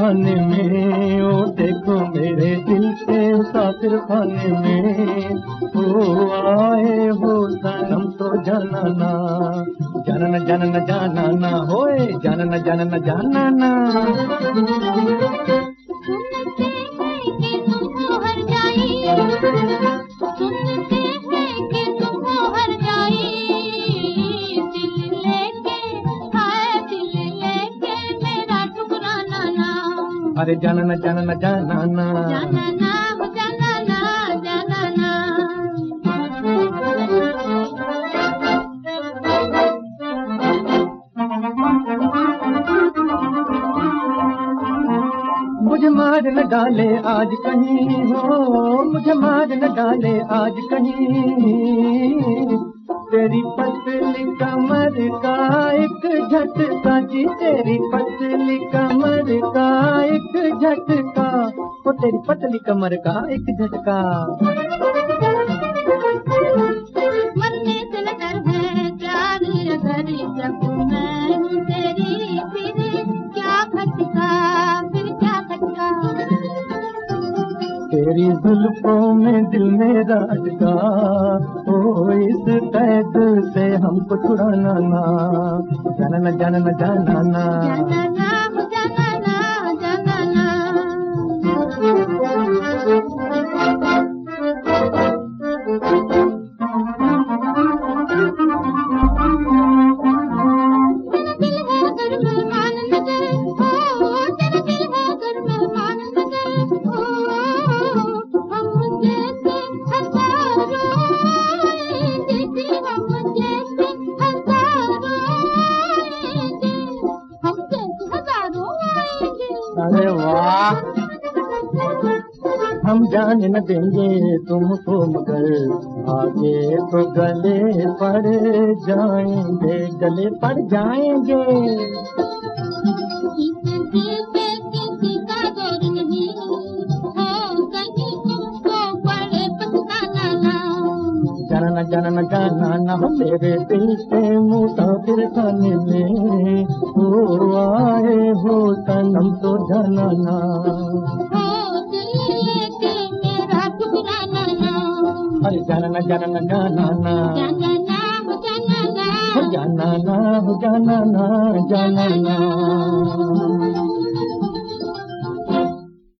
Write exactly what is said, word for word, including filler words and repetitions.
खाने में, ओ देखो मेरे दिल के मुसाफिर खाने में, ओ आए हो सनम तो जानना, जानना जानना जानना होए, जानना जानना जानना। सुनते हैं कि तुमको हर जाई, सुनते हैं कि तुमको हर जाई, दिल लेके हाय दिल लेके मेरा ठुकराना ना। अरे जानना जानना जानना जानना जानना जानना। मुझे मार न डाले आज कहीं हो, मुझे मार न डाले आज कहीं, तेरी पतली कमर का एक झटका जी, तेरी पतली कमर का एक झटका, ओ तेरी पतली कमर का एक झटका। मरने से न डर है प्यार अगर जब मैं हूँ तेरी, फिर क्या खटका फिर क्या खटका। तेरी जुल्फों में दिल मेरा अटका, ओ इस कैद से हमको छुड़ाना ना, जानना जानना जानना जानना जानना जानना। अरे वाह, हम जाने न देंगे तुमको मगर आगे तो गले पड़ जाएंगे, गले पड़ जाएंगे। किसी का जोर नहीं हो, कहीं तुमको पड़े पछताना ना। जानना जानना जानना हो तेरे दिल से मुसाफिर खाने में, ओ आए हो सनम तो जानना, हो दिल लेके मेरा ठुकराना ना। अरे जानना जानना जानना जानना जानना जानना जानना जानना।